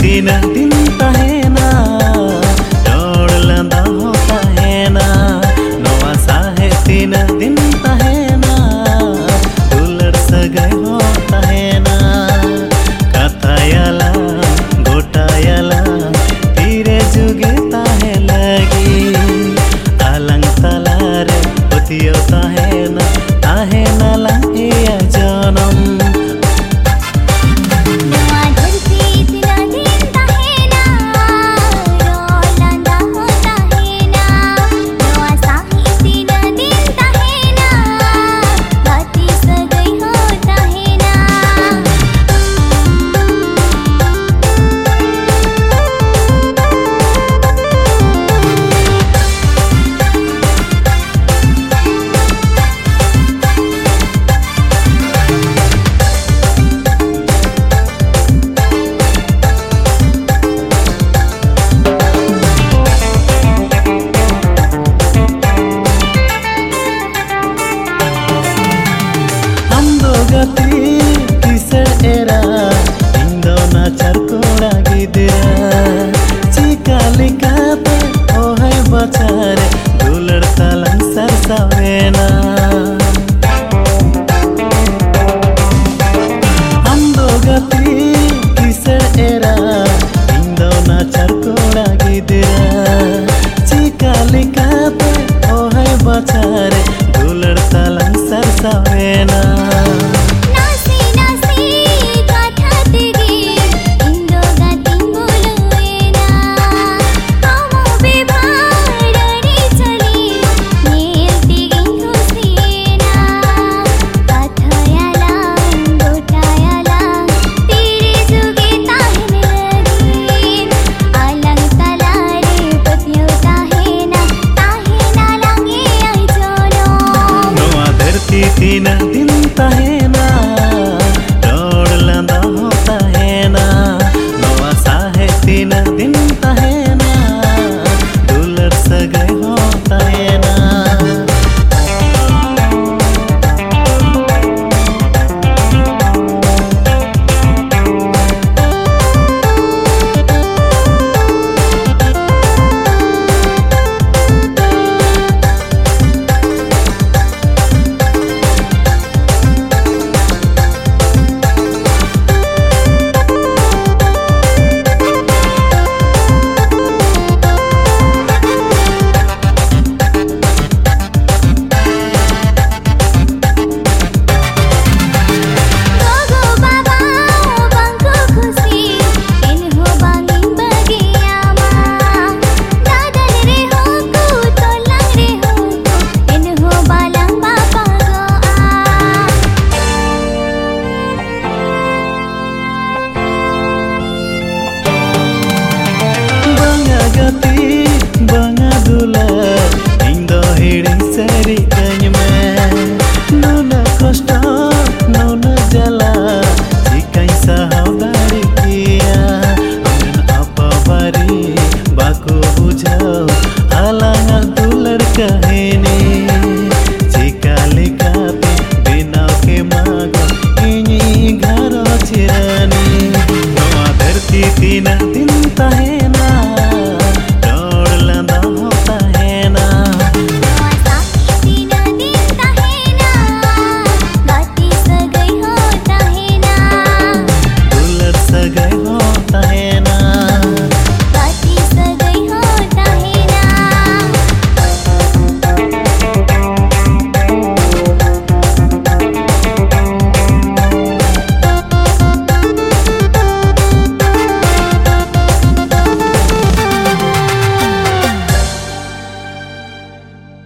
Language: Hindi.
तीना दिन तहेना रोड लांदा हो तहेना नोआ साहे तीना दिन तहेना दुलर सगाई हो तहेना कथायाला गोटायाला तीरे जुगे ताहे लगी आलंग तलारे पतियो तहेना तहेना लांगिया जनम किसर एरा इंदो नाचर कोड़ा गिदरा चिका लिकाते ओहे बचारे दुलर तालंग सरसावेना अंदो गति किसर एरा इंदो नाचर कोड़ा गिदरा चिका लिकाते ओहे बचारे दुलर तालंग सरसावेना तीना दिन तहे